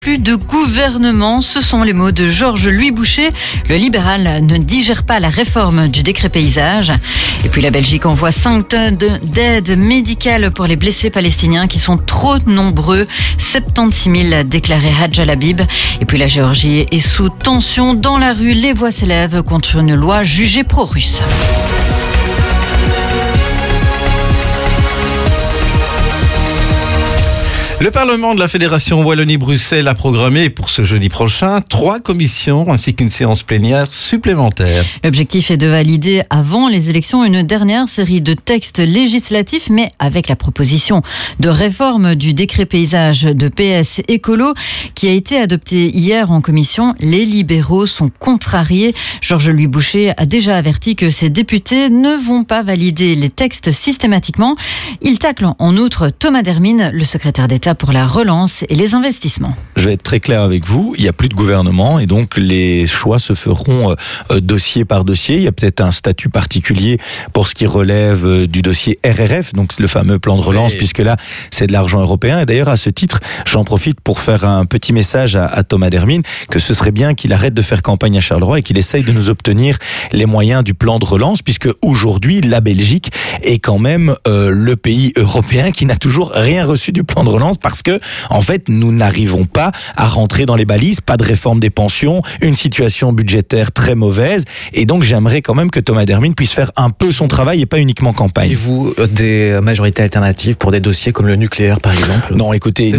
Plus de gouvernement, ce sont les mots de Georges-Louis Boucher. Le libéral ne digère pas la réforme du décret paysage. Et puis la Belgique envoie 5 tonnes d'aide médicale pour les blessés palestiniens qui sont trop nombreux. 76 000 déclarés Hadj al-Habib. Et puis la Géorgie est sous tension. Dans la rue, les voix s'élèvent contre une loi jugée pro-russe. Le Parlement de la Fédération Wallonie-Bruxelles a programmé pour ce jeudi prochain 3 commissions ainsi qu'une séance plénière supplémentaire. L'objectif est de valider avant les élections une dernière série de textes législatifs, mais avec la proposition de réforme du décret paysage de PS Écolo qui a été adopté hier en commission. Les libéraux sont contrariés. Georges-Louis Boucher a déjà averti que ses députés ne vont pas valider les textes systématiquement. Il tacle en outre Thomas Dermine, le secrétaire d'État pour la relance et les investissements. Je vais être très clair avec vous, il n'y a plus de gouvernement et donc les choix se feront dossier par dossier. Il y a peut-être un statut particulier pour ce qui relève du dossier RRF, donc le fameux plan de relance, puisque là c'est de l'argent européen. Et d'ailleurs à ce titre, j'en profite pour faire un petit message à Thomas Dermine, que ce serait bien qu'il arrête de faire campagne à Charleroi et qu'il essaye de nous obtenir les moyens du plan de relance, puisque aujourd'hui la Belgique est quand même le pays européen qui n'a toujours rien reçu du plan de relance, parce que, en fait, nous n'arrivons pas à rentrer dans les balises, pas de réforme des pensions, une situation budgétaire très mauvaise, et donc j'aimerais quand même que Thomas Dermine puisse faire un peu son travail et pas uniquement campagne. Et vous, des majorités alternatives pour des dossiers comme le nucléaire, par exemple? Non, écoutez,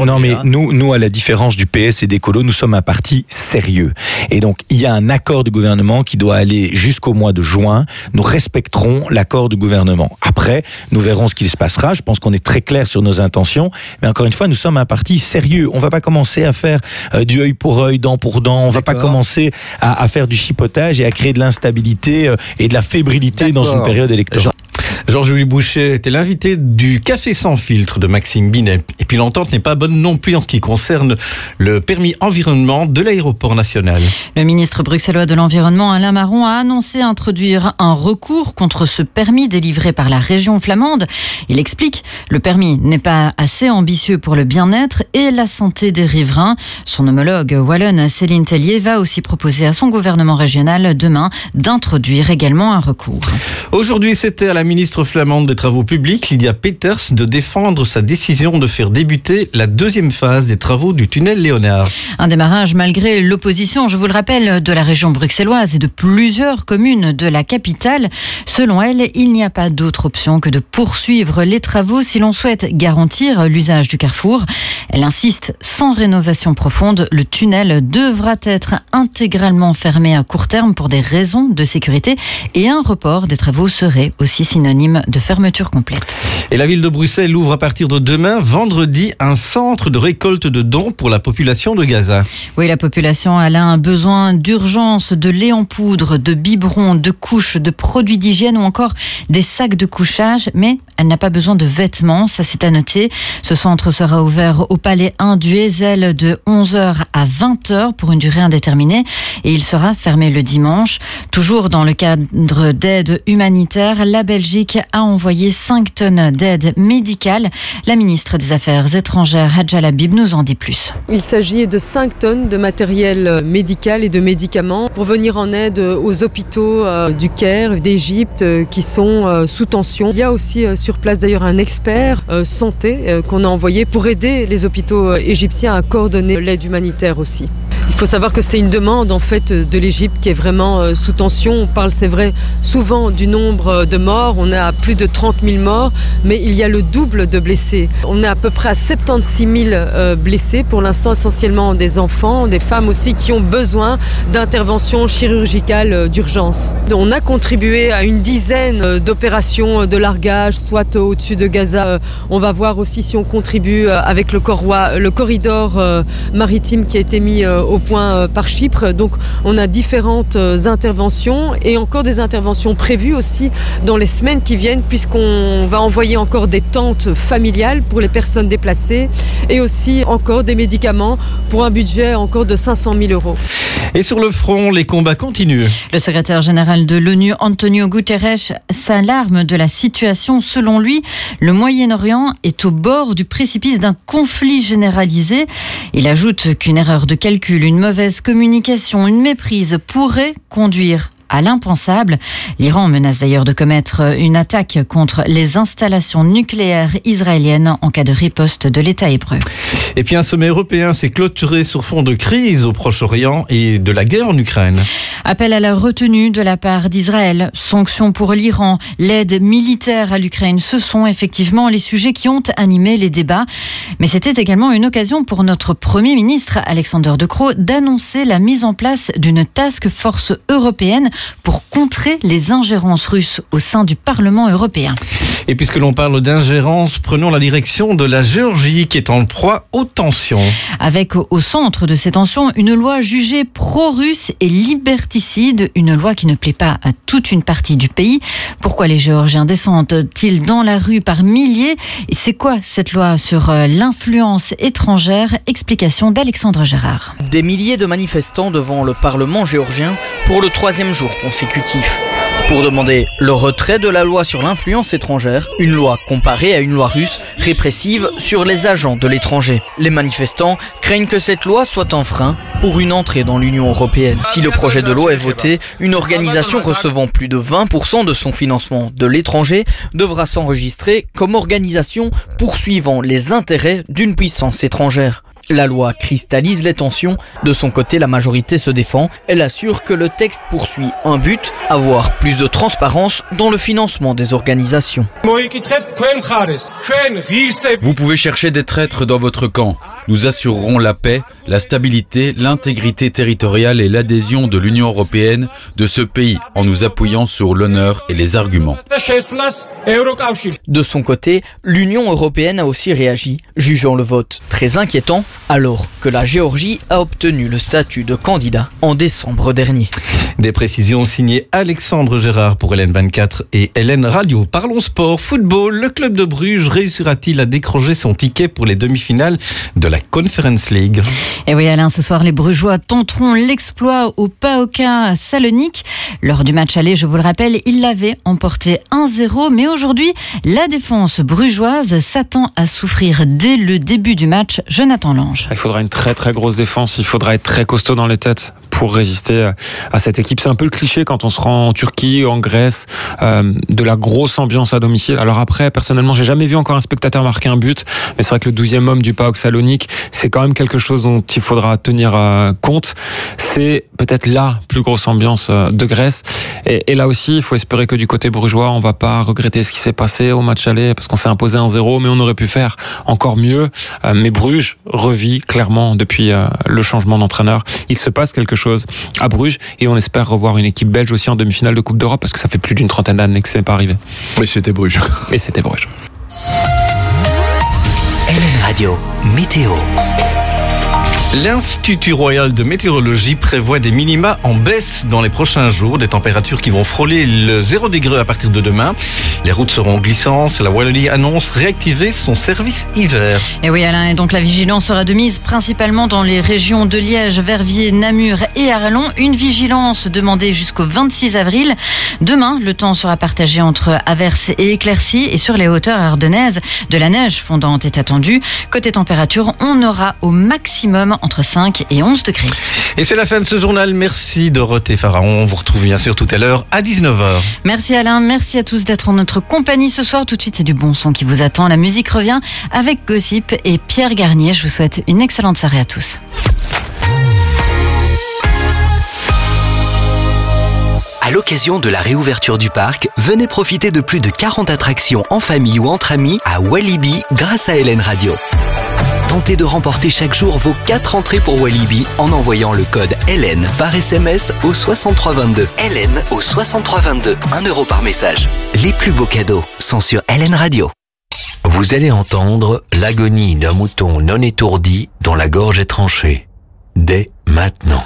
nous, à la différence du PS et d'Écolo, nous sommes un parti sérieux. Et donc, il y a un accord du gouvernement qui doit aller jusqu'au mois de juin. Nous respecterons l'accord du gouvernement. Après, nous verrons ce qu'il se passera. Je pense qu'on est très clair sur nos intentions. Mais encore une fois, nous sommes un parti sérieux. On ne va pas commencer à faire du œil pour œil, dent pour dent. On ne va pas commencer à faire du chipotage et à créer de l'instabilité et de la fébrilité dans une période électorale. Georges-Louis Boucher était l'invité du Café sans filtre de Maxime Binet. Et puis l'entente n'est pas bonne non plus en ce qui concerne le permis environnement de l'aéroport national. Le ministre bruxellois de l'Environnement, Alain Marron, a annoncé introduire un recours contre ce permis délivré par la région flamande. Il explique, le permis n'est pas assez ambitieux pour le bien-être et la santé des riverains. Son homologue wallonne, Céline Tellier, va aussi proposer à son gouvernement régional demain d'introduire également un recours. Aujourd'hui, c'était à la ministre flamande des Travaux publics, Lydia Peters, de défendre sa décision de faire débuter la 2e phase des travaux du tunnel Léonard. Un démarrage malgré l'opposition, je vous le rappelle, de la région bruxelloise et de plusieurs communes de la capitale. Selon elle, il n'y a pas d'autre option que de poursuivre les travaux si l'on souhaite garantir l'usage du carrefour. Elle insiste, sans rénovation profonde, le tunnel devra être intégralement fermé à court terme pour des raisons de sécurité et un report des travaux serait aussi synonyme de fermeture complète. Et la ville de Bruxelles ouvre à partir de demain, vendredi, un centre de récolte de dons pour la population de Gaza. Oui, la population elle a un besoin d'urgence de lait en poudre, de biberons, de couches, de produits d'hygiène ou encore des sacs de couchage, mais elle n'a pas besoin de vêtements, ça c'est à noter. Ce centre sera ouvert au Palais 1 du Heysel de 11h à 20h pour une durée indéterminée et il sera fermé le dimanche. Toujours dans le cadre d'aide humanitaire, la Belgique a envoyé 5 tonnes d'aide médicale. La ministre des Affaires étrangères, Hadj al-Habib, nous en dit plus. Il s'agit de 5 tonnes de matériel médical et de médicaments pour venir en aide aux hôpitaux du Caire, d'Égypte, qui sont sous tension. Il y a aussi sur place d'ailleurs un expert santé qu'on a envoyé pour aider les hôpitaux égyptiens à coordonner l'aide humanitaire aussi. Il faut savoir que c'est une demande en fait de l'Égypte qui est vraiment sous tension. On parle, c'est vrai, souvent du nombre de morts. On a plus de 30 000 morts, mais il y a le double de blessés. On est à peu près à 76 000 blessés, pour l'instant essentiellement des enfants, des femmes aussi qui ont besoin d'interventions chirurgicales d'urgence. On a contribué à une dizaine d'opérations de largage, soit au-dessus de Gaza. On va voir aussi si on contribue avec le corridor maritime qui a été mis au point par Chypre. Donc on a différentes interventions et encore des interventions prévues aussi dans les semaines qui viennent, puisqu'on va envoyer encore des tentes familiales pour les personnes déplacées et aussi encore des médicaments pour un budget encore de 500 000 €. Et sur le front, les combats continuent. Le secrétaire général de l'ONU, Antonio Guterres, s'alarme de la situation. Selon lui, le Moyen-Orient est au bord du précipice d'un conflit généralisé. Il ajoute qu'une erreur de calcul, une mauvaise communication, une méprise pourraient conduire à l'impensable. L'Iran menace d'ailleurs de commettre une attaque contre les installations nucléaires israéliennes en cas de riposte de l'État hébreu. Et puis un sommet européen s'est clôturé sur fond de crise au Proche-Orient et de la guerre en Ukraine. Appel à la retenue de la part d'Israël, sanctions pour l'Iran, l'aide militaire à l'Ukraine, ce sont effectivement les sujets qui ont animé les débats. Mais c'était également une occasion pour notre Premier ministre, Alexander De Croo, d'annoncer la mise en place d'une task force européenne pour contrer les ingérences russes au sein du Parlement européen. Et puisque l'on parle d'ingérence, prenons la direction de la Géorgie qui est en proie aux tensions. Avec au centre de ces tensions une loi jugée pro-russe et liberticide, une loi qui ne plaît pas à toute une partie du pays. Pourquoi les Géorgiens descendent-ils dans la rue par milliers? Et c'est quoi cette loi sur l'influence étrangère? Explication d'Alexandre Gérard. Des milliers de manifestants devant le Parlement géorgien pour le 3e jour consécutif. Pour demander le retrait de la loi sur l'influence étrangère, une loi comparée à une loi russe répressive sur les agents de l'étranger. Les manifestants craignent que cette loi soit un frein pour une entrée dans l'Union européenne. Si le projet de loi est voté, une organisation recevant plus de 20% de son financement de l'étranger devra s'enregistrer comme organisation poursuivant les intérêts d'une puissance étrangère. La loi cristallise les tensions. De son côté, la majorité se défend. Elle assure que le texte poursuit un but, avoir plus de transparence dans le financement des organisations. Vous pouvez chercher des traîtres dans votre camp. Nous assurerons la paix, la stabilité, l'intégrité territoriale et l'adhésion de l'Union européenne de ce pays en nous appuyant sur l'honneur et les arguments. De son côté, l'Union européenne a aussi réagi, jugeant le vote très inquiétant, alors que la Géorgie a obtenu le statut de candidat en décembre dernier. Des précisions signées Alexandre Gérard pour LN24 et LN Radio. Parlons sport, football. Le club de Bruges réussira-t-il à décrocher son ticket pour les demi-finales de la Conference League? Et oui Alain, ce soir les Brugeois tenteront l'exploit au PAOK à Salonique. Lors du match aller, je vous le rappelle, ils l'avaient emporté 1-0. Mais aujourd'hui, la défense brugeoise s'attend à souffrir dès le début du match. Jonathan Lange. Il faudra une très très grosse défense, il faudra être très costaud dans les têtes pour résister à cette équipe. C'est un peu le cliché quand on se rend en Turquie, en Grèce, de la grosse ambiance à domicile. Alors après, personnellement, j'ai jamais vu encore un spectateur marquer un but, mais c'est vrai que le 12e homme du PAOK Salonique, c'est quand même quelque chose dont il faudra tenir compte. C'est peut-être la plus grosse ambiance de Grèce. Et là aussi, il faut espérer que du côté brugeois, on va pas regretter ce qui s'est passé au match aller, parce qu'on s'est imposé 1-0, mais on aurait pu faire encore mieux. Mais Bruges revit clairement depuis le changement d'entraîneur. Il se passe quelque chose à Bruges et on espère revoir une équipe belge aussi en demi-finale de Coupe d'Europe, parce que ça fait plus d'une trentaine d'années que c'est pas arrivé. Oui, c'était Bruges. Et c'était Bruges. LN Radio, météo. L'Institut Royal de Météorologie prévoit des minima en baisse dans les prochains jours, des températures qui vont frôler le 0 degré à partir de demain. Les routes seront glissantes. La Wallonie annonce réactiver son service hiver. Et oui Alain, et donc la vigilance sera de mise principalement dans les régions de Liège, Verviers, Namur et Arlon. Une vigilance demandée jusqu'au 26 avril. Demain, le temps sera partagé entre averses et éclaircies, et sur les hauteurs ardennaises, de la neige fondante est attendue. Côté température, on aura au maximum entre 5 et 11 degrés. Et c'est la fin de ce journal. Merci Dorothée Pharaon. On vous retrouve bien sûr tout à l'heure à 19h. Merci Alain, merci à tous d'être en notre compagnie ce soir. Tout de suite, c'est du bon son qui vous attend. La musique revient avec Gossip et Pierre Garnier. Je vous souhaite une excellente soirée à tous. À l'occasion de la réouverture du parc, venez profiter de plus de 40 attractions en famille ou entre amis à Walibi grâce à LN Radio. Tentez de remporter chaque jour vos 4 entrées pour Walibi en envoyant le code LN par SMS au 6322. LN au 6322, 1 € par message. Les plus beaux cadeaux sont sur LN Radio. Vous allez entendre l'agonie d'un mouton non étourdi dont la gorge est tranchée. Dès maintenant.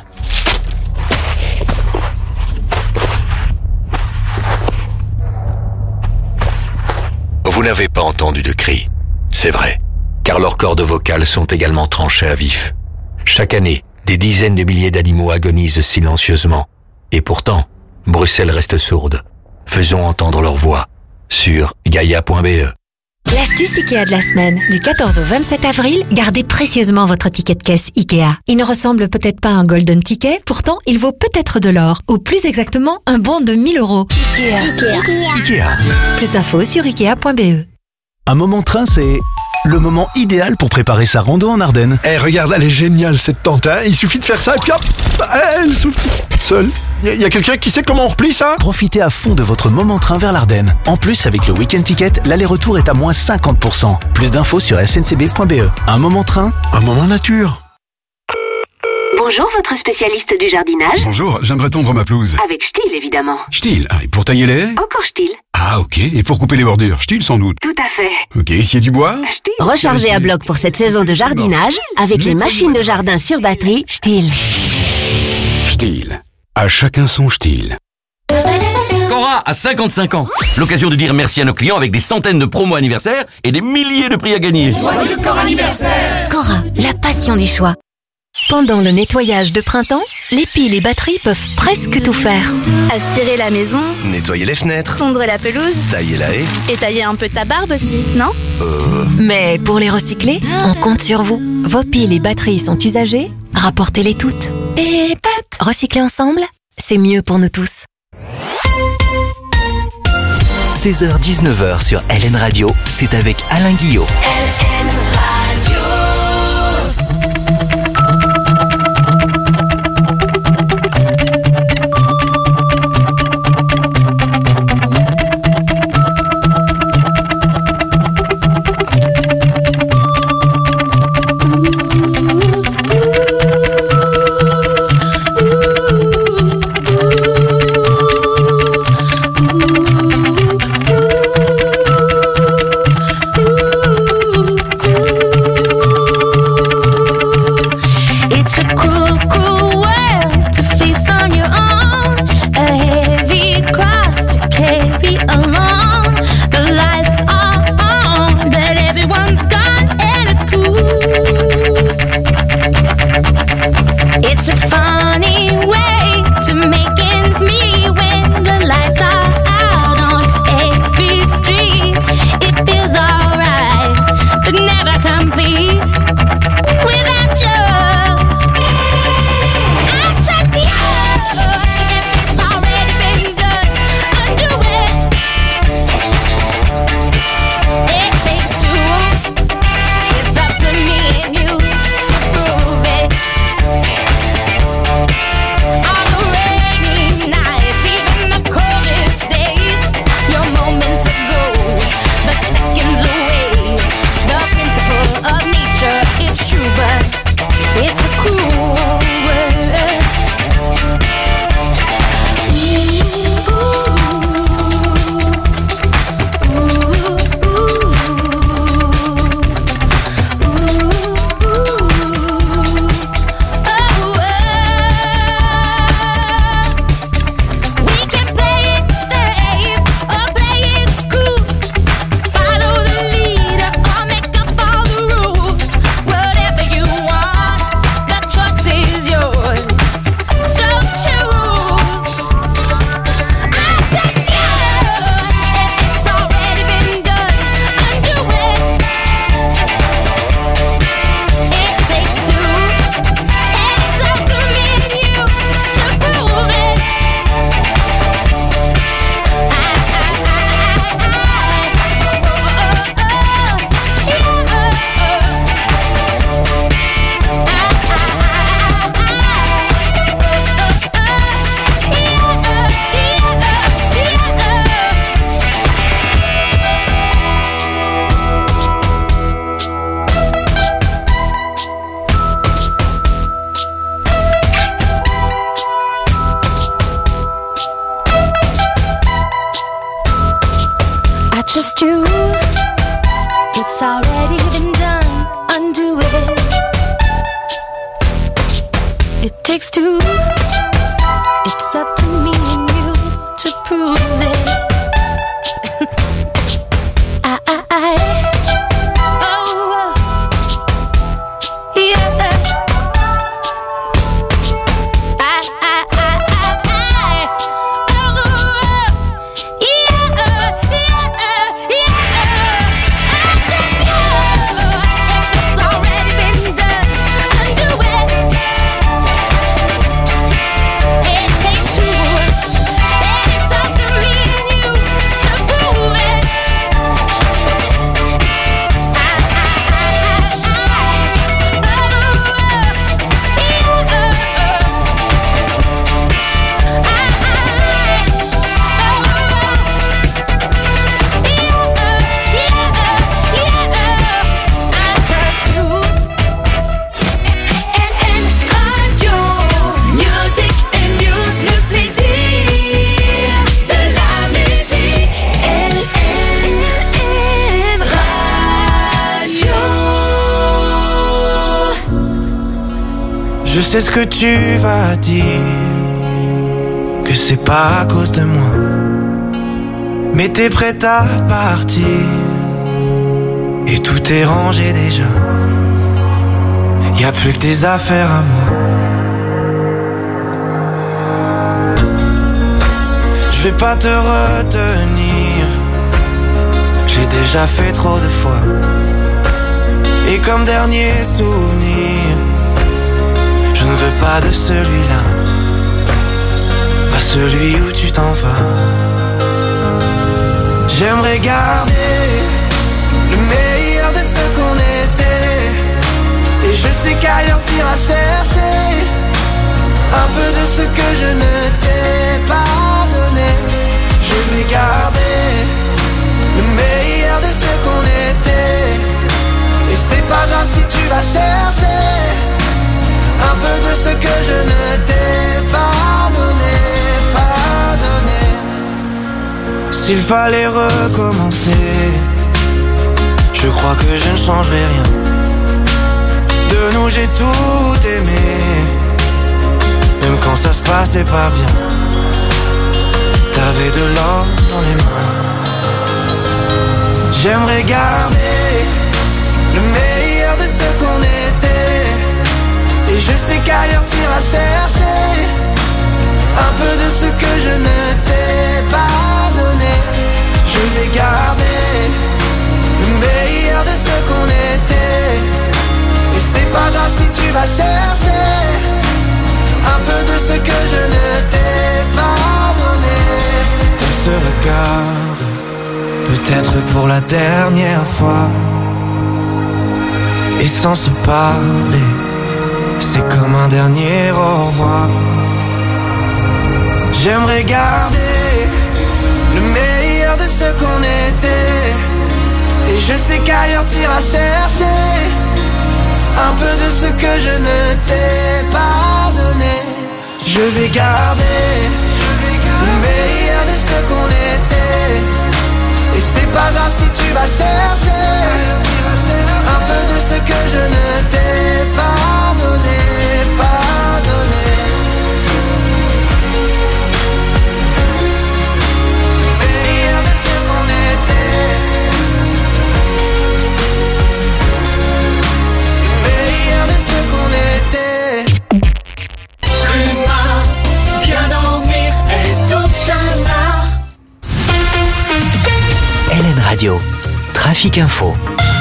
Vous n'avez pas entendu de cris, c'est vrai, car leurs cordes vocales sont également tranchées à vif. Chaque année, des dizaines de milliers d'animaux agonisent silencieusement. Et pourtant, Bruxelles reste sourde. Faisons entendre leur voix sur gaia.be. L'astuce Ikea de la semaine. Du 14 au 27 avril, gardez précieusement votre ticket de caisse Ikea. Il ne ressemble peut-être pas à un golden ticket, pourtant il vaut peut-être de l'or. Ou plus exactement, un bon de 1000 €. Ikea. Plus d'infos sur Ikea.be. Un moment train, c'est le moment idéal pour préparer sa rando en Ardennes. Eh, regarde, elle est géniale cette tente, hein. Il suffit de faire ça et puis hop, elle souffle seule. Y a quelqu'un qui sait comment on replie ça? Profitez à fond de votre moment train vers l'Ardenne. En plus, avec le Week-end Ticket, l'aller-retour est à moins 50%. Plus d'infos sur sncb.be. Un moment train, un moment nature. Bonjour, votre spécialiste du jardinage. Bonjour, j'aimerais tondre ma pelouse. Avec Stihl, évidemment. Stihl, et pour tailler les haies? Encore Stihl. Ah, ok, et pour couper les bordures, Stihl sans doute. Tout à fait. Ok, s'il y a du bois? Stihl. Rechargez à bloc pour cette saison de jardinage avec les machines de jardin sur batterie Stihl. Stihl. À chacun son Stihl. Cora a 55 ans. L'occasion de dire merci à nos clients avec des centaines de promos anniversaires et des milliers de prix à gagner. Joyeux Cora anniversaire! Cora, la passion du choix. Pendant le nettoyage de printemps, les piles et batteries peuvent presque tout faire. Aspirer la maison, nettoyer les fenêtres, tondre la pelouse, tailler la haie, et tailler un peu ta barbe aussi, non? Mais pour les recycler, on compte sur vous. Vos piles et batteries sont usagées, rapportez-les toutes. Et recycler ensemble, c'est mieux pour nous tous. 16h-19h sur LN Radio, c'est avec Alain Guillot. LN Radio. takes two. It's up to me and you to prove it. Je sais ce que tu vas dire, que c'est pas à cause de moi, mais t'es prête à partir, et tout est rangé déjà. Y a plus que des affaires à moi. Je vais pas te retenir, j'ai déjà fait trop de fois. Et comme dernier souvenir, je ne veux pas de celui-là, pas celui où tu t'en vas. J'aimerais garder le meilleur de ce qu'on était, et je sais qu'ailleurs t'iras chercher un peu de ce que je ne t'ai pas donné. Je vais garder le meilleur de ce qu'on était, et c'est pas grave si tu vas chercher un peu de ce que je ne t'ai pas donné, pas donné. S'il fallait recommencer, je crois que je ne changerai rien. De nous j'ai tout aimé, même quand ça se passait pas bien. T'avais de l'or dans les mains. J'aimerais garder le meilleur de ce qu'on était, et je sais qu'ailleurs t'iras chercher un peu de ce que je ne t'ai pas donné. Je vais garder le meilleur de ce qu'on était, et c'est pas grave si tu vas chercher un peu de ce que je ne t'ai pas donné. On se regarde, peut-être pour la dernière fois, et sans se parler, c'est comme un dernier au revoir. J'aimerais garder le meilleur de ce qu'on était, et je sais qu'ailleurs t'iras chercher un peu de ce que je ne t'ai pas donné. Je vais garder le meilleur de ce qu'on était, et c'est pas grave si tu vas chercher un peu de ce que je ne t'ai pas donné, pas donné. Meilleur de ce qu'on était, meilleur de ce qu'on était. Humain, bien dormir est tout un art. LN Radio, Trafic Info.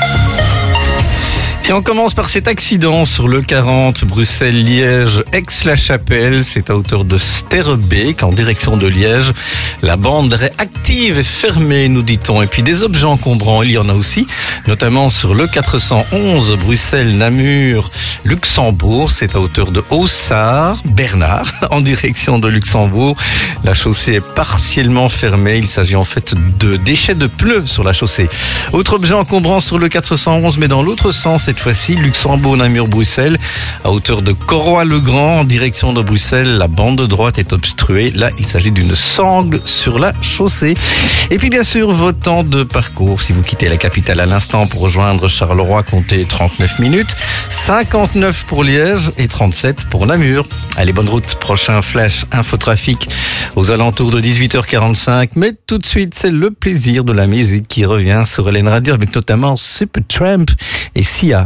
Et on commence par cet accident sur le 40 Bruxelles-Liège, Aix-la-Chapelle. C'est à hauteur de Sterrebeek en direction de Liège. La bande d'arrêt active est fermée, nous dit-on. Et puis des objets encombrants, il y en a aussi, notamment sur le 411 Bruxelles-Namur, Luxembourg. C'est à hauteur de Haussard, Bernard, en direction de Luxembourg. La chaussée est partiellement fermée. Il s'agit en fait de déchets de pneus sur la chaussée. Autre objet encombrant sur le 411, mais dans l'autre sens, et cette fois-ci, Luxembourg, Namur, Bruxelles, à hauteur de Coroy-le-Grand, en direction de Bruxelles. La bande de droite est obstruée. Là, il s'agit d'une sangle sur la chaussée. Et puis, bien sûr, vos temps de parcours. Si vous quittez la capitale à l'instant pour rejoindre Charleroi, comptez 39 minutes. 59 pour Liège et 37 pour Namur. Allez, bonne route. Prochain flash infotrafic aux alentours de 18h45. Mais tout de suite, c'est le plaisir de la musique qui revient sur LN Radio avec notamment Supertramp et Sia.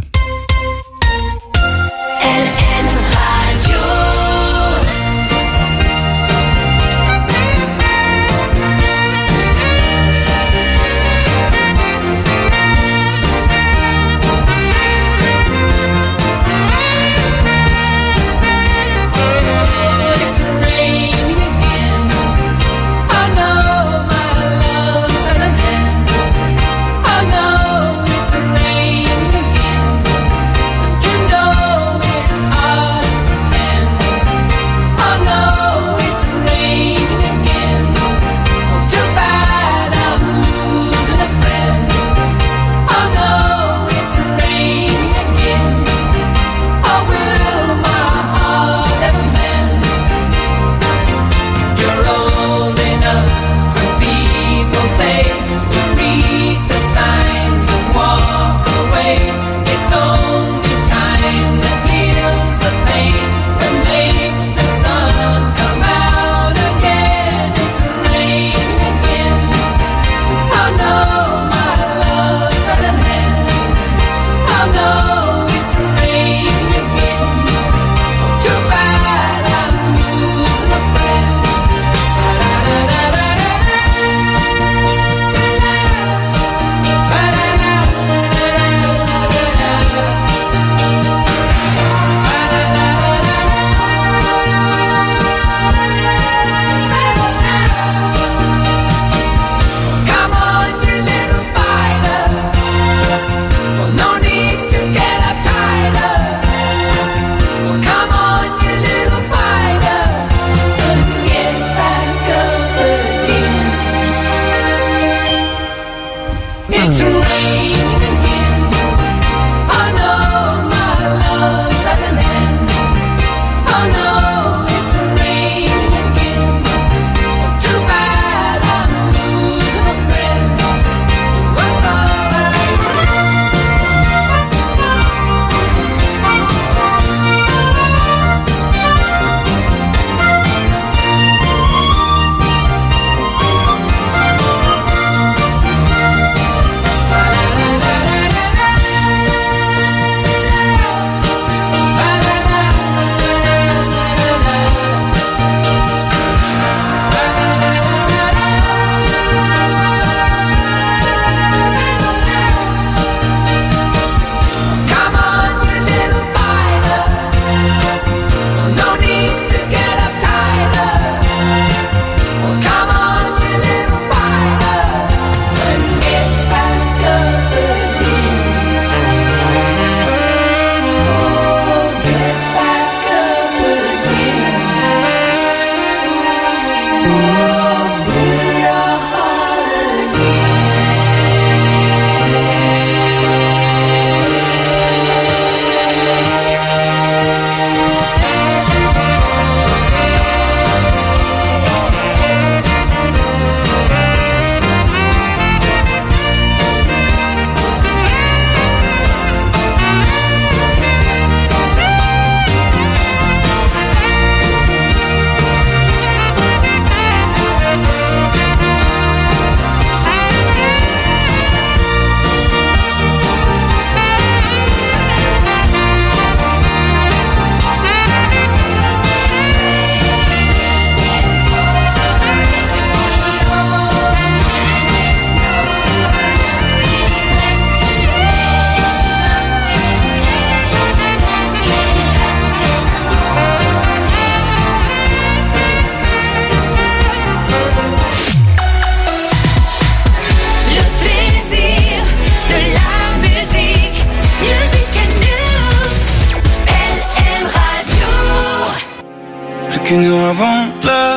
qu'une heure avant l'heure,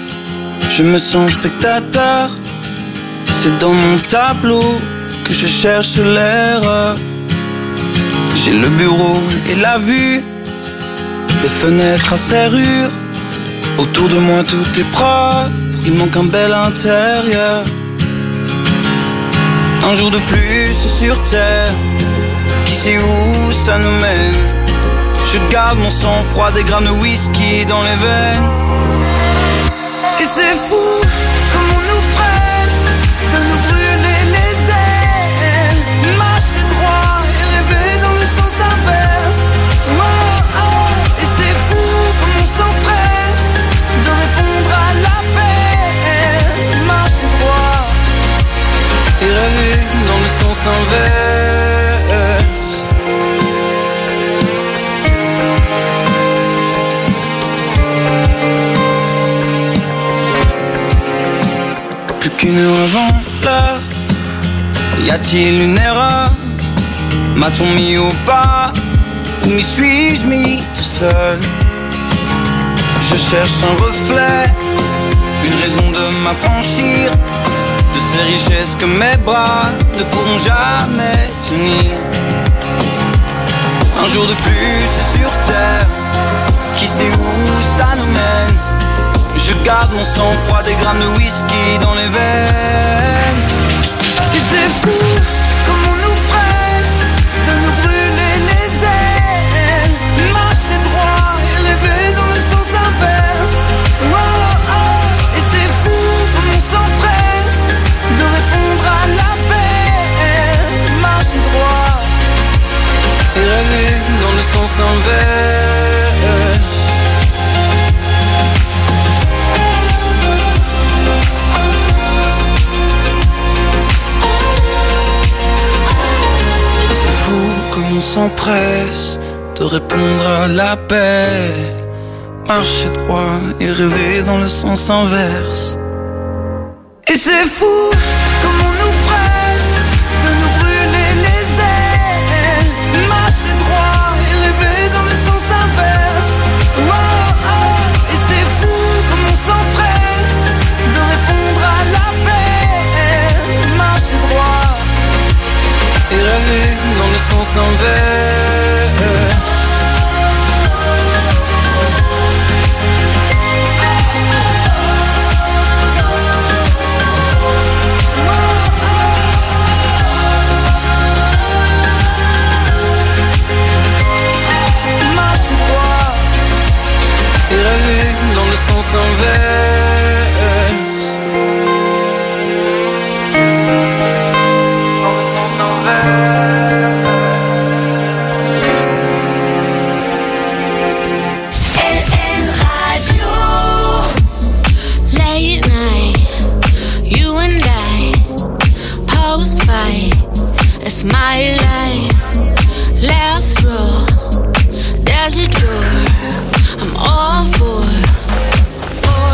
je me sens spectateur. C'est dans mon tableau que je cherche l'erreur. J'ai le bureau et la vue, des fenêtres à serrure. Autour de moi tout est propre, il manque un bel intérieur. Un jour de plus sur terre, qui sait où ça nous mène. Je garde mon sang-froid, des grammes de whisky dans les veines. Et c'est fou comme on nous presse de nous brûler les ailes. Marcher droit et rêver dans le sens inverse. Oh, oh. Et c'est fou comme on s'empresse de répondre à l'appel. Marcher droit et rêver dans le sens inverse. Plus qu'une heure avant l'heure, y a-t-il une erreur? M'a-t-on mis au pas? Ou m'y suis-je mis tout seul? Je cherche un reflet, une raison de m'affranchir de ces richesses que mes bras ne pourront jamais tenir. Un jour de plus sur terre, qui sait où ça nous mène. Je garde mon sang-froid, des grammes de whisky dans les veines. Et c'est fou comme on nous presse de nous brûler les ailes. Marcher droit et rêver dans le sens inverse. Oh, oh. Et c'est fou comme on s'empresse de répondre à l'appel. Marcher droit et rêver dans le sens inverse. Comme on s'empresse de répondre à l'appel. Marcher droit et rêver dans le sens inverse. Et c'est fou comme on nous presse de nous brûler les ailes. Marcher droit et rêver dans le sens inverse. Oh, oh. Et c'est fou comme on s'empresse de répondre à l'appel. Marcher droit et rêver dans le sens inverse. Marcher droit et rêver dans le sens inverse. Dans le sens inverse. It's my life, last row, there's a door, I'm all for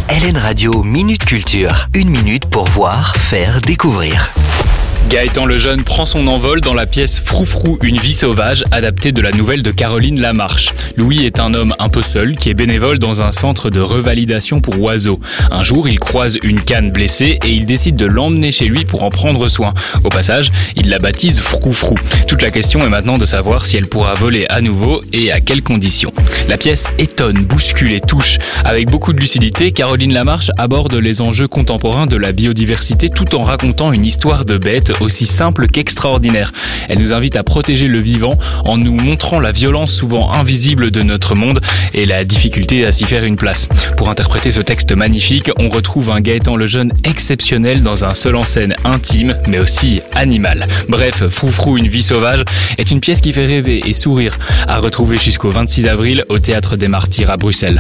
LN Radio Minute Culture. 1 minute pour voir, faire, découvrir. Gaëtan Lejeune prend son envol dans la pièce Froufrou, une vie sauvage, adaptée de la nouvelle de Caroline Lamarche. Louis est un homme un peu seul qui est bénévole dans un centre de revalidation pour oiseaux. Un jour, il croise une canne blessée et il décide de l'emmener chez lui pour en prendre soin. Au passage, il la baptise Froufrou. Toute la question est maintenant de savoir si elle pourra voler à nouveau et à quelles conditions. La pièce étonne, bouscule et touche. Avec beaucoup de lucidité, Caroline Lamarche aborde les enjeux contemporains de la biodiversité tout en racontant une histoire de bête aussi simple qu'extraordinaire. Elle nous invite à protéger le vivant en nous montrant la violence souvent invisible de notre monde et la difficulté à s'y faire une place. Pour interpréter ce texte magnifique, on retrouve un Gaëtan Lejeune exceptionnel dans un seul en scène intime mais aussi animal. Bref, Froufrou, une vie sauvage est une pièce qui fait rêver et sourire, à retrouver jusqu'au 26 avril au Théâtre des Martyrs à Bruxelles.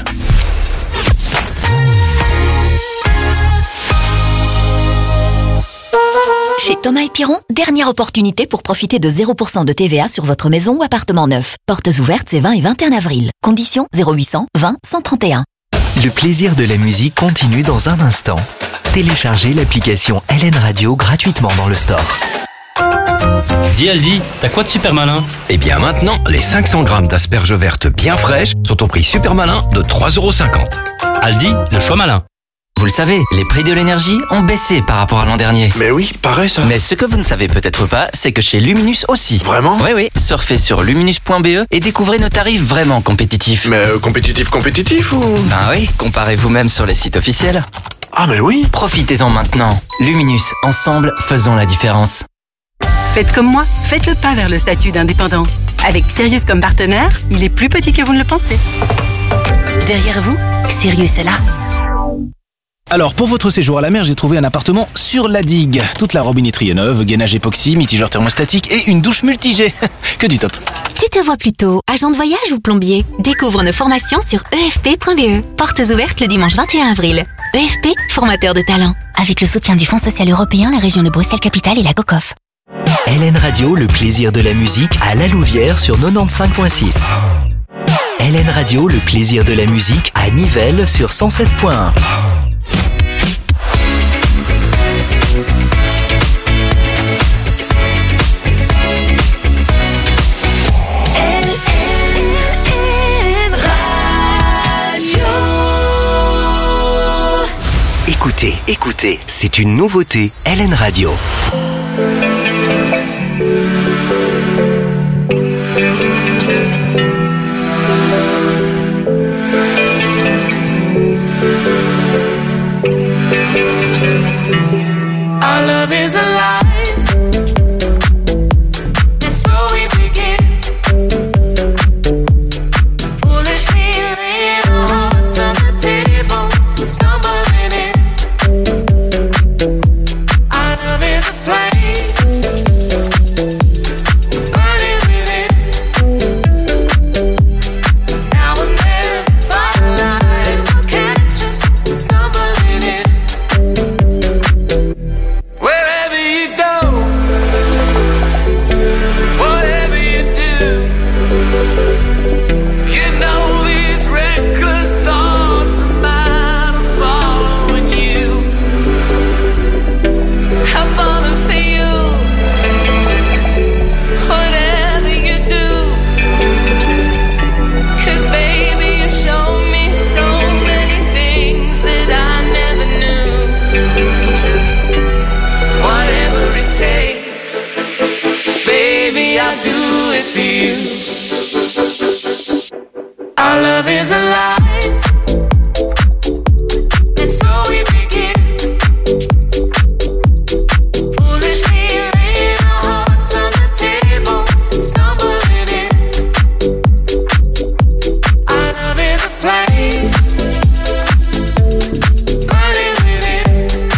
Chez Thomas et Piron, dernière opportunité pour profiter de 0% de TVA sur votre maison ou appartement neuf. Portes ouvertes ces 20 et 21 avril. Conditions 0800 20 131. Le plaisir de la musique continue dans un instant. Téléchargez l'application LN Radio gratuitement dans le store. Dis Aldi, t'as quoi de super malin? Eh bien maintenant, les 500 grammes d'asperges vertes bien fraîches sont au prix super malin de 3,50 €. Aldi, le choix malin. Vous le savez, les prix de l'énergie ont baissé par rapport à l'an dernier. Mais oui, pareil ça. Mais ce que vous ne savez peut-être pas, c'est que chez Luminus aussi. Vraiment? Oui, surfez sur luminus.be et découvrez nos tarifs vraiment compétitifs. Mais compétitif ou? Ben oui, comparez vous-même sur les sites officiels. Ah mais oui. Profitez-en maintenant. Luminus, ensemble, faisons la différence. Faites comme moi, faites le pas vers le statut d'indépendant. Avec Sirius comme partenaire, il est plus petit que vous ne le pensez. Derrière vous, Sirius est là. Alors, pour votre séjour à la mer, j'ai trouvé un appartement sur la digue. Toute la robinetterie est neuve, gainage époxy, mitigeur thermostatique et une douche multi-jet. Que du top. Tu te vois plutôt agent de voyage ou plombier? Découvre nos formations sur efp.be. Portes ouvertes le dimanche 21 avril. EFP, formateur de talent. Avec le soutien du Fonds social européen, la région de Bruxelles-Capitale et la GOCOF. LN Radio, le plaisir de la musique à La Louvière sur 95.6. LN Radio, le plaisir de la musique à Nivelles sur 107.1. Écoutez, c'est une nouveauté LN Radio. Our love is alive. It's so we begin. Foolishly laying our hearts on the table, stumbling in. Our love is a flame, burning within. Now and then, firelight will catch us stumbling in. Wherever you go, whatever you do, you know these reckless thoughts of mine are following you. I'm falling for you, whatever you do. 'Cause baby, you show me so many things that I never knew. Whatever it takes, baby, I'll do it for you. Our love is alive. And so we begin. Foolishly laying our hearts on the table, stumbling in. Our love is a flame, burning within.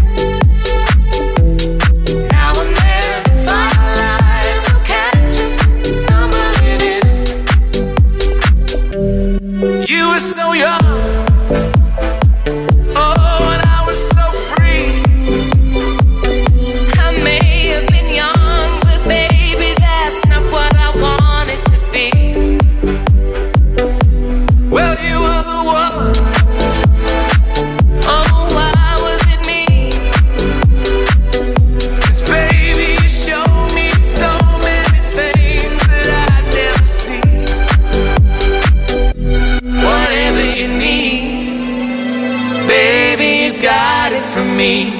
Now and then, firelight will catch us stumbling in. You were so young. from me.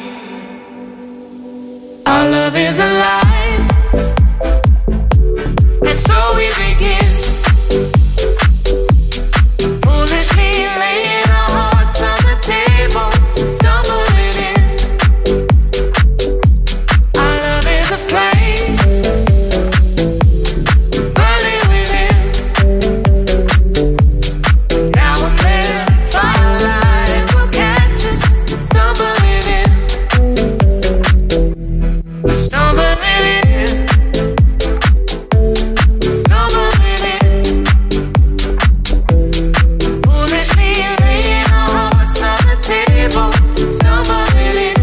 Our love is alive, and so we begin. Foolishly laying our hearts on the table, stumbling in. Our love is a flame, burning within. Now and then, firelight will catch us, stumbling in. Stumbling in. Stumbling in. Foolishly laying our hearts on the table, stumbling in.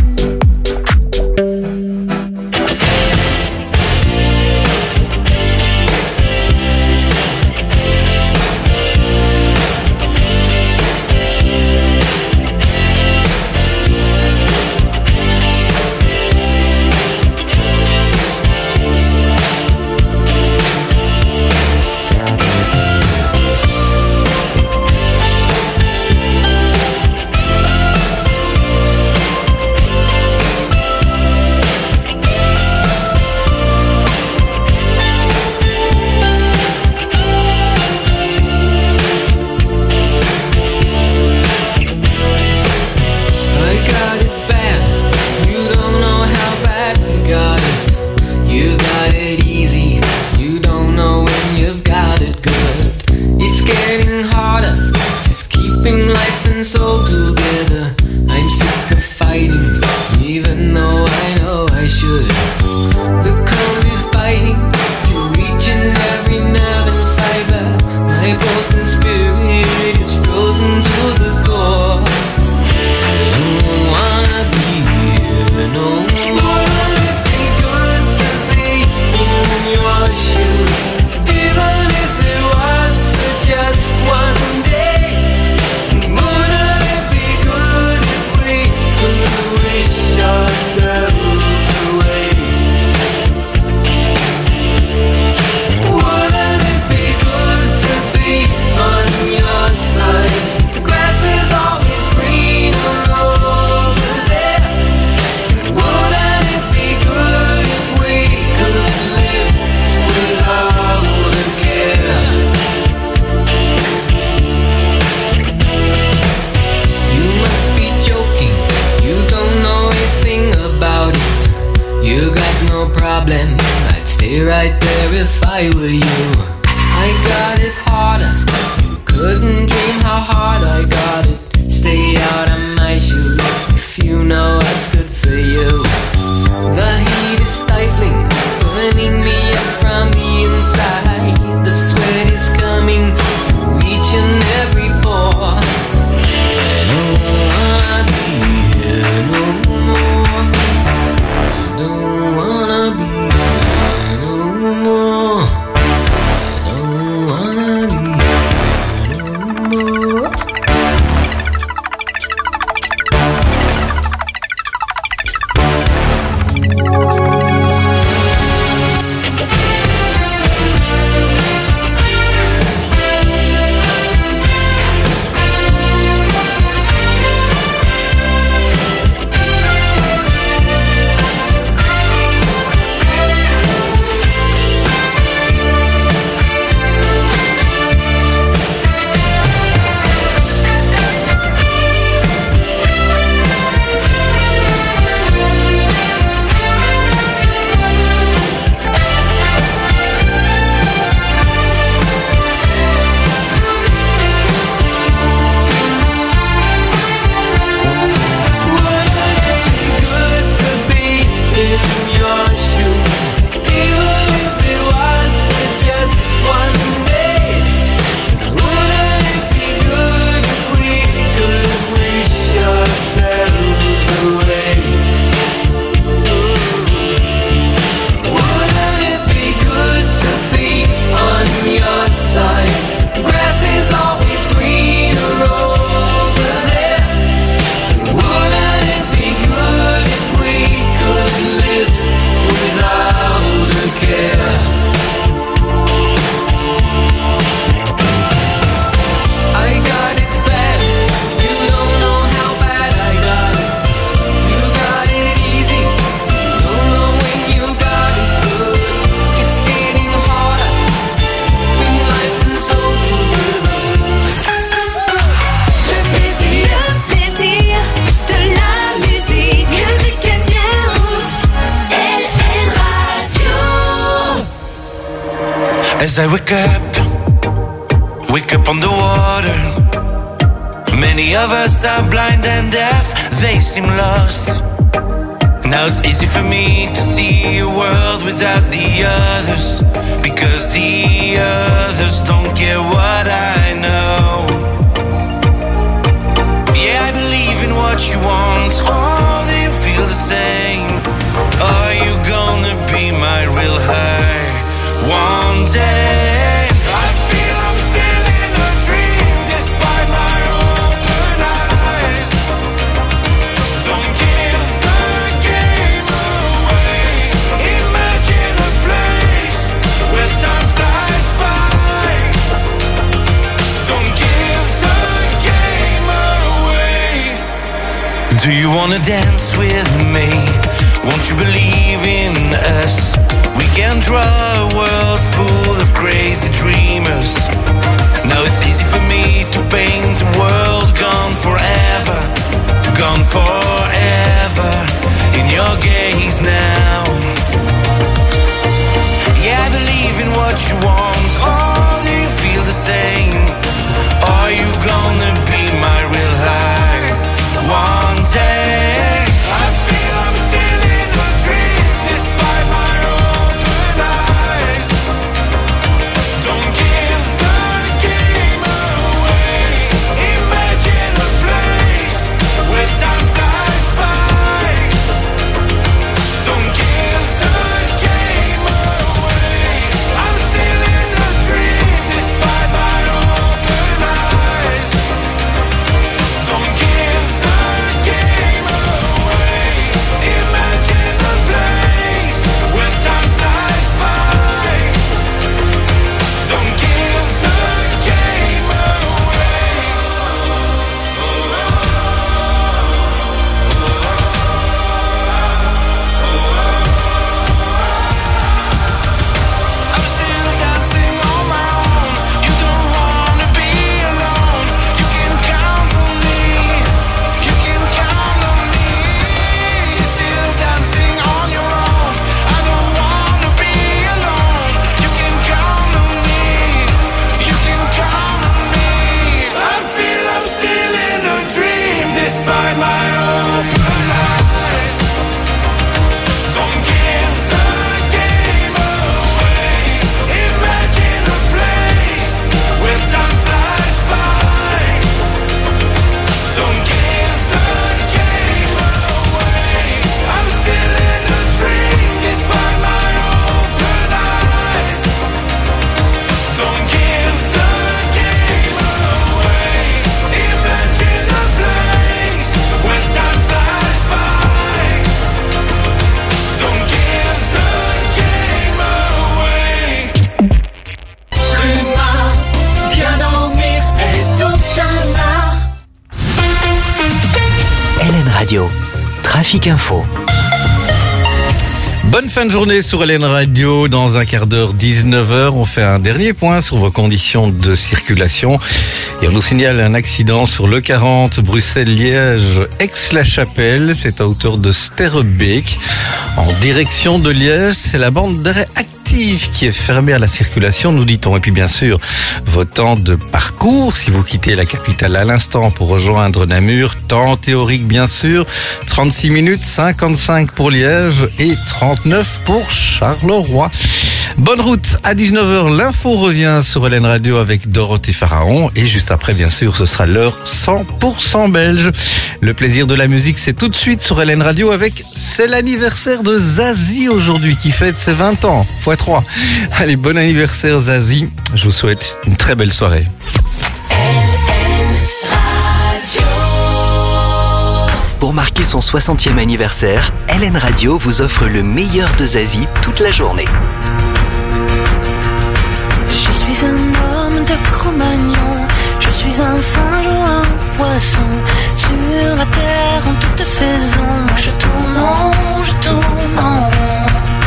I got it bad, you don't know how bad I got it. You got it easy, you don't know when you've got it good. It's getting harder, just keeping life and soul together. I'm sick of fighting, even though I know I should. The cold is biting, through each and every nerve and fiber. My broken spirit is frozen to the core. I don't wanna be here no more. Wouldn't it be good to be in your shoes, even if it was for just one day? Wouldn't it be good if we could wish ourselves away? Wouldn't it be good to be on your side? The grass is always greener over there. Wouldn't it be good if we could live without a care? You must be joking, you don't know a thing about it. You got no problem, I'd stay right there if I were you. I got it harder, you couldn't dream how hard I got it. Stay out of my shoes if you know what's good for you. The heat is stifling, burning me up from the inside. The sweat is coming through each and every pore. I don't wanna be here no more. I don't wanna be here no more. I As I wake up on the water. Many of us are blind and deaf, they seem lost. Now it's easy for me to see a world without the others, because the others don't get what I know. Yeah, I believe in what you want. Oh, do you feel the same? Are you gonna be my real high one day? I feel I'm still in a dream despite my open eyes. Don't give the game away. Imagine a place where time flies by. Don't give the game away. Do you wanna dance with me? Won't you believe in us? We can draw a world full of crazy dreamers. Now it's easy for me to paint a world gone forever, gone forever, in your gaze now. Yeah, I believe in what you want. Oh, do you feel the same? Are you gonna be my real high one day? I feel I'm still in a dream despite my open eyes. Don't give the game away. Imagine a place where time flies by. Don't give the game away. I'm still in a dream despite my open eyes. Don't give the game away. Imagine a place where time flies by. Don't give the game away. I'm still dancing on my own. You don't wanna be alone. You can count on me. You can count on me. Still dancing on your own. I don't wanna be alone. You can count on me. You can count on me. I feel I'm still in a dream despite my open eyes. Don't give the game away. Imagine a place where time flies by. Don't give the game away. I'm still in a dream despite my open eyes. Don't give the game away. Imagine a place where time flies by. Don't give the game away. L'humain, bien dormir est tout un art. LN Radio, Trafic Info. Bonne fin de journée sur LN Radio. Dans un quart d'heure, 19h, on fait un dernier point sur vos conditions de circulation. Et on nous signale un accident sur l'E40 Bruxelles-Liège, Aix-la-Chapelle. C'est à hauteur de Sterrebeek. En direction de Liège, c'est la bande d'arrêt active qui est fermée à la circulation, nous dit-on. Et puis bien sûr, vos temps de parcours, si vous quittez la capitale à l'instant pour rejoindre Namur, temps théorique bien sûr, 36 minutes, 55 pour Liège et 39 pour Charleroi. Bonne route à 19h, l'info revient sur LN Radio avec Dorothée Pharaon et juste après bien sûr ce sera l'heure 100% belge. Le plaisir de la musique c'est tout de suite sur LN Radio avec c'est l'anniversaire de Zazie aujourd'hui qui fête ses 20 ans x3. Allez, bon anniversaire Zazie, je vous souhaite une très belle soirée. Pour marquer son 60e anniversaire, LN Radio vous offre le meilleur de Zazie toute la journée. Je suis un homme de Cro-Magnon, je suis un singe ou un poisson, sur la terre en toute saison. Je tourne en rond, je tourne en rond.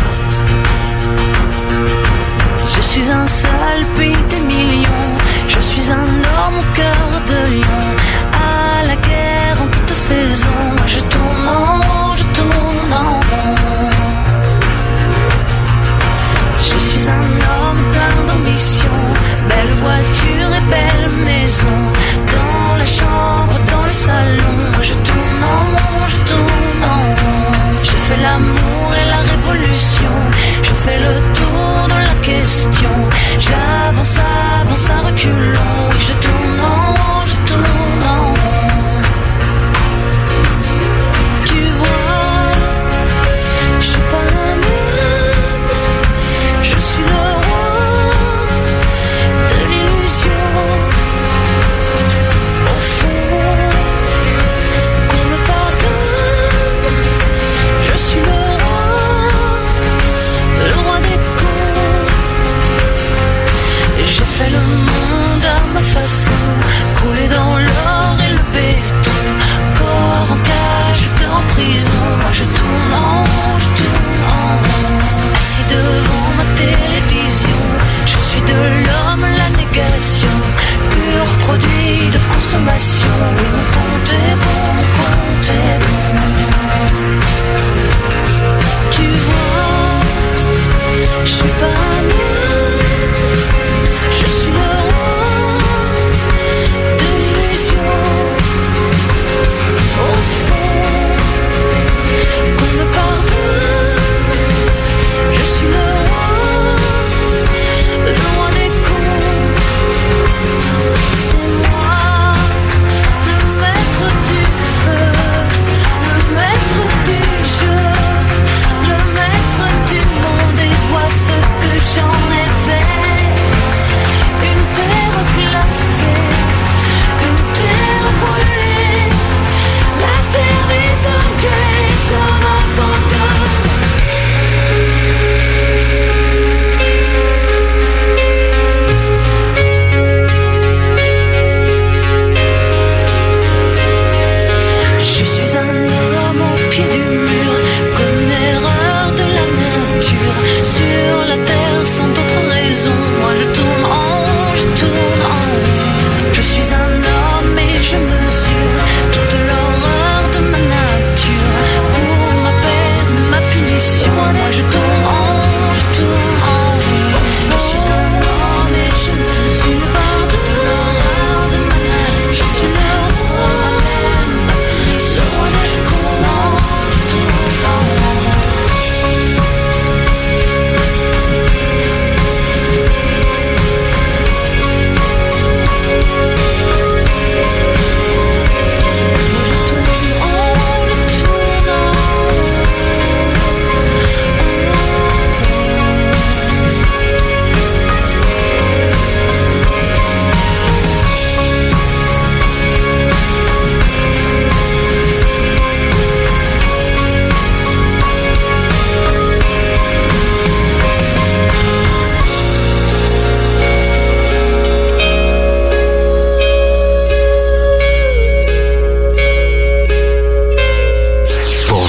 Je suis un seul puis des millions, je suis un homme au cœur de lion, à la guerre en toute saison. Je tourne en rond, je tourne en rond. Je suis un homme plein d'ambition,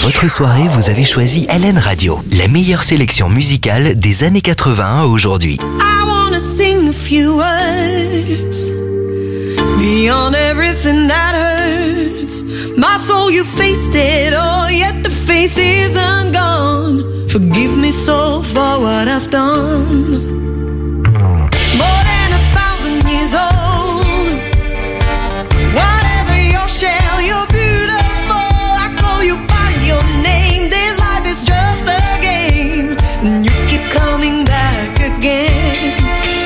votre soirée, vous avez choisi LN Radio, la meilleure sélection musicale des années 80 à aujourd'hui. I wanna sing a few words beyond everything that hurts. My soul, you faced it all, yet the faith isn't gone. Forgive me so for what I've done. More than 1,000 years old. Whatever your shell, you're beautiful. I call you by your name. This life is just a game, and you keep coming back again.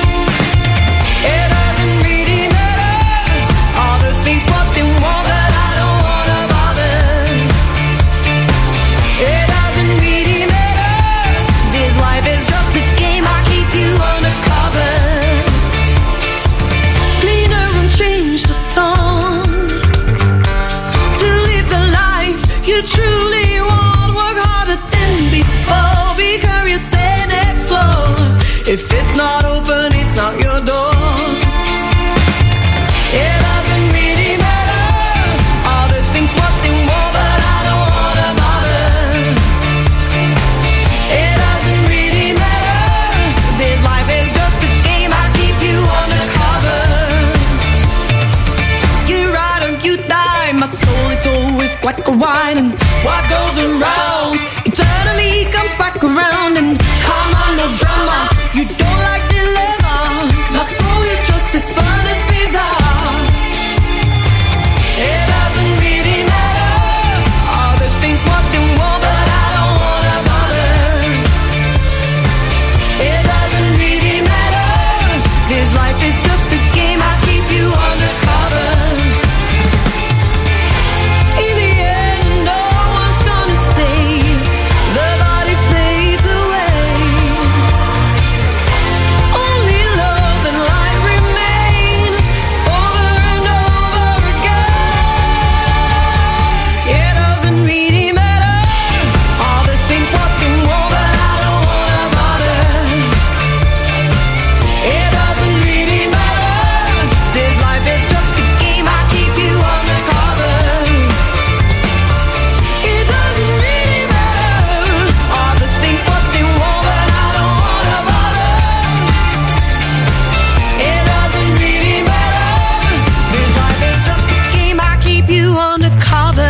It doesn't really matter. Others think what they want, but I don't wanna bother. It doesn't really matter. This life is just a game. I keep you undercover. Cleaner and change the song to live the life you truly want. Work harder than before. Be curious and explore. If it's not open, it's not your door. It doesn't really matter. Others think what they want, but I don't wanna bother. It doesn't really matter. This life is just a game. I keep you undercover. You ride and you die. My soul, it's always black or white. And what goes around eternally comes back around. And come on, no drama. You don't like dilemma. My soul is just as fun as bizarre. It doesn't really matter. Others think what they want, but I don't wanna bother. It doesn't really matter. This life is just a game. I keep you undercover. In the end, no one's gonna stay. The body fades away. Only love and light remain over and over again. It doesn't really matter. Others think what they want, but I don't wanna bother. It doesn't really matter. This life is just a game. I keep you undercover. It doesn't really matter. Others think what they want, but I don't wanna bother. It doesn't really matter. This life is just a game. I keep you undercover.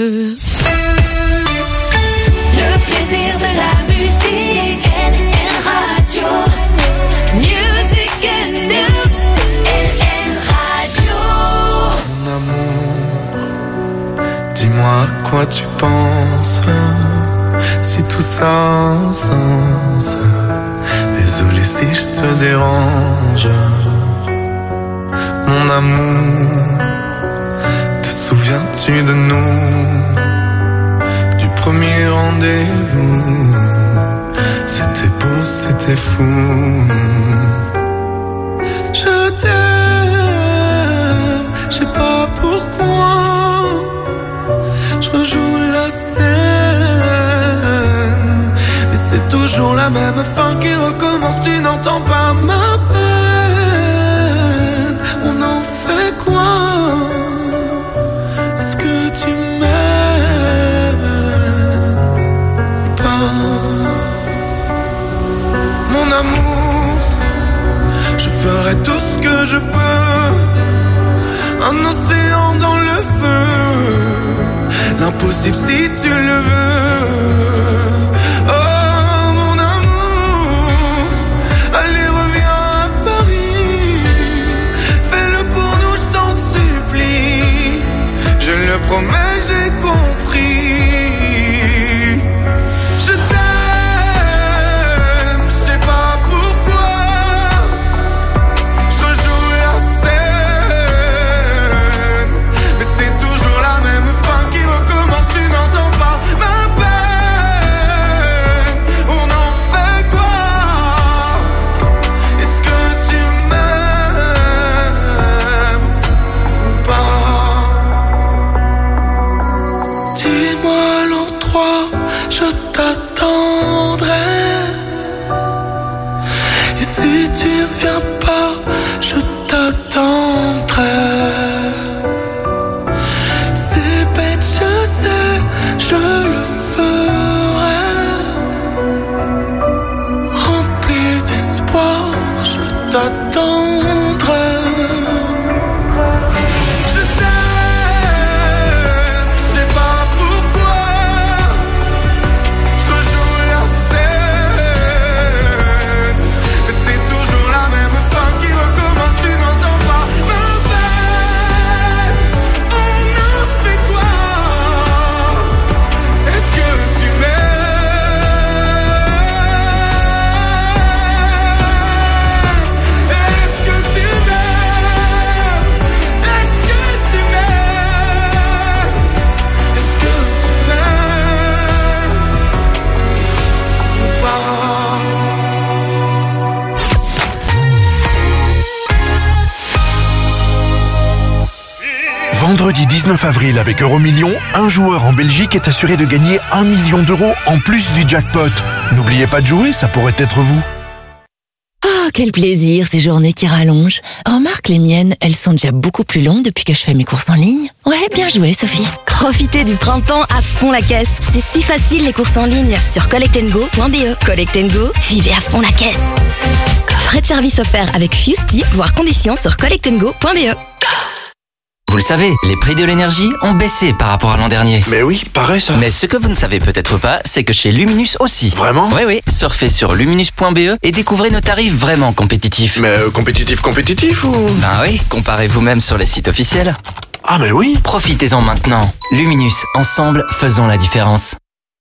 Le plaisir de la musique, LN Radio. Music and news, LN Radio. Mon amour, dis-moi à quoi tu penses. Si tout ça a un sens. Désolé si je te dérange. Mon amour, te souviens-tu de nous? Du premier rendez-vous. C'était beau, c'était fou. Je t'aime, je sais pas pourquoi. Je rejoue la scène, mais c'est toujours la même fin qui recommence. Tu n'entends pas ma peine. On en fait quoi? Est-ce que tu m'aimes ou pas? Mon amour, je ferai tout ce que je peux. Un océan dans le feu. L'impossible si tu le veux. Oh mon amour, allez reviens à Paris. Fais-le pour nous, je t'en supplie. Je le promets, j'ai compris. Je t'aime, je sais pas pourquoi. Je joue la scène, mais c'est toujours la même fin qui recommence. Tu n'entends pas ma peine. On en fait quoi? Est-ce que tu m'aimes ou pas? Dis-moi l'endroit, je t'attendrai. Et si tu ne viens pas, je t'attendrai. C'est bête, je sais, je le vendredi 19 avril avec Euromillions, un joueur en Belgique est assuré de gagner 1 million d'euros en plus du jackpot. N'oubliez pas de jouer, ça pourrait être vous. Ah, quel plaisir, ces journées qui rallongent. Remarque, les miennes, elles sont déjà beaucoup plus longues depuis que je fais mes courses en ligne. Ouais, bien joué, Sophie. Profitez du printemps à fond la caisse. C'est si facile les courses en ligne sur collectandgo.be. Collect Go, vivez à fond la caisse. Frais de service offert avec Fusty, voire conditions sur collectandgo.be. Vous le savez, les prix de l'énergie ont baissé par rapport à l'an dernier. Mais oui, pareil ça. Mais ce que vous ne savez peut-être pas, c'est que chez Luminus aussi. Vraiment ? Oui, surfez sur luminus.be et découvrez nos tarifs vraiment compétitifs. Mais compétitif ou ? Ben oui, comparez vous-même sur les sites officiels. Ah mais oui. Profitez-en maintenant. Luminus, ensemble, faisons la différence.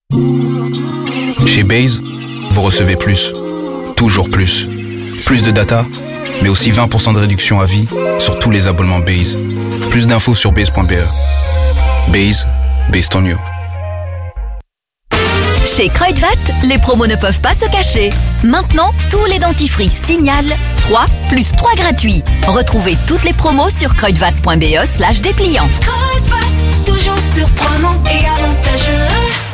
Chez Base, vous recevez plus. Toujours plus. Plus de data, mais aussi 20% de réduction à vie sur tous les abonnements Base. Plus d'infos sur base.be. Base, based on you. Chez Kruidvat, les promos ne peuvent pas se cacher. Maintenant, tous les dentifrices signalent 3 plus 3 gratuits. Retrouvez toutes les promos sur kruidvat.be/dépliant. Kruidvat, toujours surprenant et avantageux.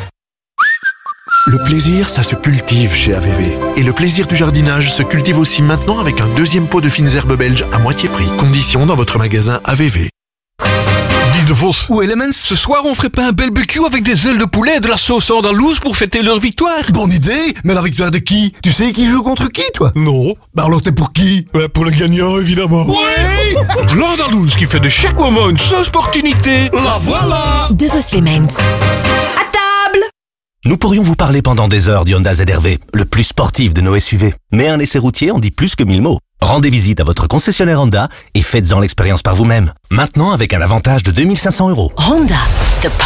Le plaisir, ça se cultive chez AVV. Et le plaisir du jardinage se cultive aussi maintenant avec un deuxième pot de fines herbes belges à moitié prix. Conditions dans votre magasin AVV. Vos ou Elements, ce soir on ferait pas un barbecue avec des ailes de poulet et de la sauce andalouse pour fêter leur victoire? Bonne idée, mais la victoire de qui? Tu sais qui joue contre qui, toi? Non. Bah alors t'es pour qui? Pour le gagnant, évidemment. Oui. L'andalouse qui fait de chaque moment une sauce opportunité. La voilà. De Vos Elements. À table. Nous pourrions vous parler pendant des heures du Honda ZR-V, le plus sportif de nos SUV. Mais un essai routier en dit plus que 1000 mots. Rendez visite à votre concessionnaire Honda et faites-en l'expérience par vous-même. Maintenant avec un avantage de 2500 €. Honda, the